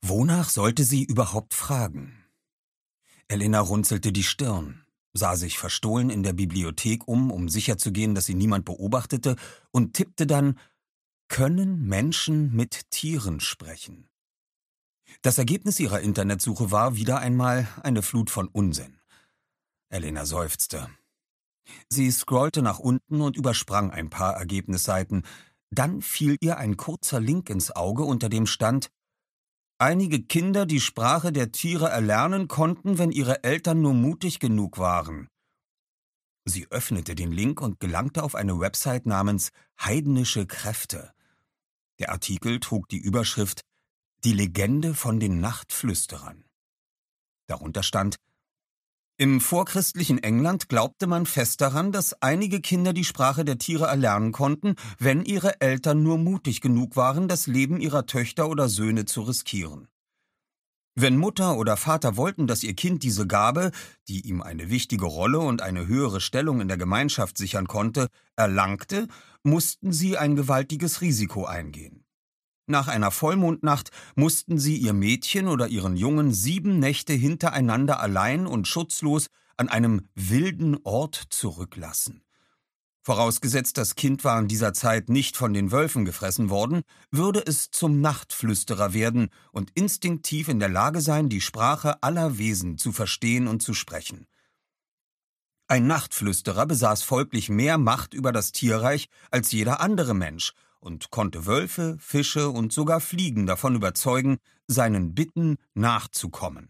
Wonach sollte sie überhaupt fragen? Elena runzelte die Stirn, sah sich verstohlen in der Bibliothek um sicherzugehen, dass sie niemand beobachtete, und tippte dann: Können Menschen mit Tieren sprechen? Das Ergebnis ihrer Internetsuche war wieder einmal eine Flut von Unsinn. Elena seufzte. Sie scrollte nach unten und übersprang ein paar Ergebnisseiten. Dann fiel ihr ein kurzer Link ins Auge, unter dem stand: Einige Kinder die Sprache der Tiere erlernen konnten, wenn ihre Eltern nur mutig genug waren. Sie öffnete den Link und gelangte auf eine Website namens Heidnische Kräfte. Der Artikel trug die Überschrift »Die Legende von den Nachtflüsterern«. Darunter stand: Im vorchristlichen England glaubte man fest daran, dass einige Kinder die Sprache der Tiere erlernen konnten, wenn ihre Eltern nur mutig genug waren, das Leben ihrer Töchter oder Söhne zu riskieren. Wenn Mutter oder Vater wollten, dass ihr Kind diese Gabe, die ihm eine wichtige Rolle und eine höhere Stellung in der Gemeinschaft sichern konnte, erlangte, mussten sie ein gewaltiges Risiko eingehen. Nach einer Vollmondnacht mussten sie ihr Mädchen oder ihren Jungen 7 Nächte hintereinander allein und schutzlos an einem wilden Ort zurücklassen. Vorausgesetzt, das Kind war in dieser Zeit nicht von den Wölfen gefressen worden, würde es zum Nachtflüsterer werden und instinktiv in der Lage sein, die Sprache aller Wesen zu verstehen und zu sprechen. Ein Nachtflüsterer besaß folglich mehr Macht über das Tierreich als jeder andere Mensch und konnte Wölfe, Fische und sogar Fliegen davon überzeugen, seinen Bitten nachzukommen.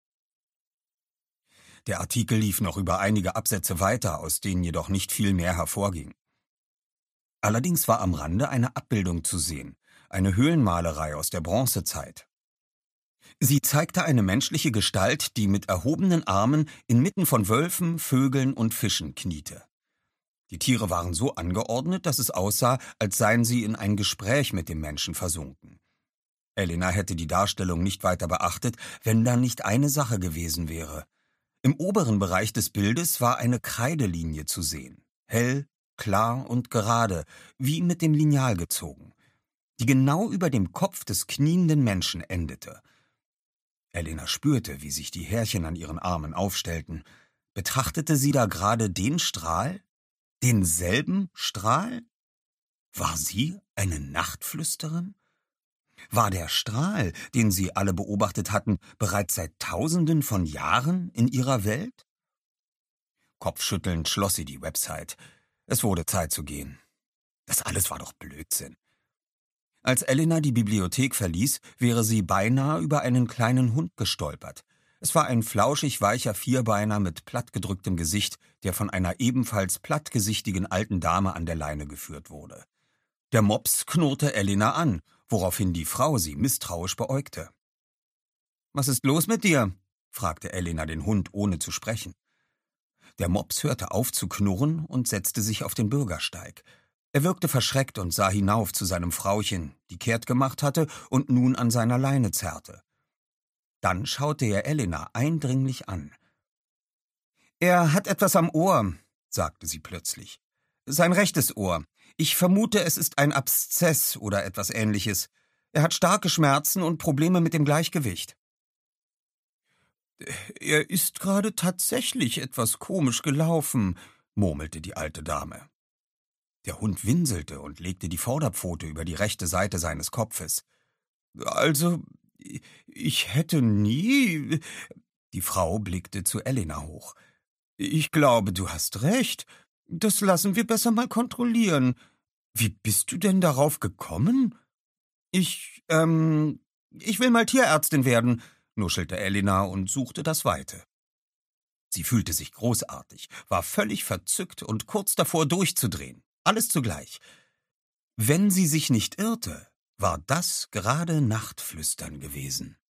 Der Artikel lief noch über einige Absätze weiter, aus denen jedoch nicht viel mehr hervorging. Allerdings war am Rande eine Abbildung zu sehen, eine Höhlenmalerei aus der Bronzezeit. Sie zeigte eine menschliche Gestalt, die mit erhobenen Armen inmitten von Wölfen, Vögeln und Fischen kniete. Die Tiere waren so angeordnet, dass es aussah, als seien sie in ein Gespräch mit dem Menschen versunken. Elena hätte die Darstellung nicht weiter beachtet, wenn da nicht eine Sache gewesen wäre. Im oberen Bereich des Bildes war eine Kreidelinie zu sehen, hell, klar und gerade, wie mit dem Lineal gezogen, die genau über dem Kopf des knienden Menschen endete. Elena spürte, wie sich die Härchen an ihren Armen aufstellten. Betrachtete sie da gerade den Strahl? Denselben Strahl? War sie eine Nachtflüsterin? War der Strahl, den sie alle beobachtet hatten, bereits seit Tausenden von Jahren in ihrer Welt? Kopfschüttelnd schloss sie die Website. Es wurde Zeit zu gehen. Das alles war doch Blödsinn. Als Elena die Bibliothek verließ, wäre sie beinahe über einen kleinen Hund gestolpert. Es war ein flauschig weicher Vierbeiner mit plattgedrücktem Gesicht, der von einer ebenfalls plattgesichtigen alten Dame an der Leine geführt wurde. Der Mops knurrte Elena an, woraufhin die Frau sie misstrauisch beäugte. »Was ist los mit dir?« fragte Elena den Hund, ohne zu sprechen. Der Mops hörte auf zu knurren und setzte sich auf den Bürgersteig. Er wirkte verschreckt und sah hinauf zu seinem Frauchen, die kehrt gemacht hatte und nun an seiner Leine zerrte. Dann schaute er Elena eindringlich an. »Er hat etwas am Ohr«, sagte sie plötzlich. »Sein rechtes Ohr. Ich vermute, es ist ein Abszess oder etwas Ähnliches. Er hat starke Schmerzen und Probleme mit dem Gleichgewicht.« »Er ist gerade tatsächlich etwas komisch gelaufen«, murmelte die alte Dame. Der Hund winselte und legte die Vorderpfote über die rechte Seite seines Kopfes. »Also, ich hätte nie...« Die Frau blickte zu Elena hoch. »Ich glaube, du hast recht. Das lassen wir besser mal kontrollieren. Wie bist du denn darauf gekommen?« Ich will mal Tierärztin werden«, nuschelte Elena und suchte das Weite. Sie fühlte sich großartig, war völlig verzückt und kurz davor durchzudrehen. Alles zugleich. Wenn sie sich nicht irrte, war das gerade Nachtflüstern gewesen.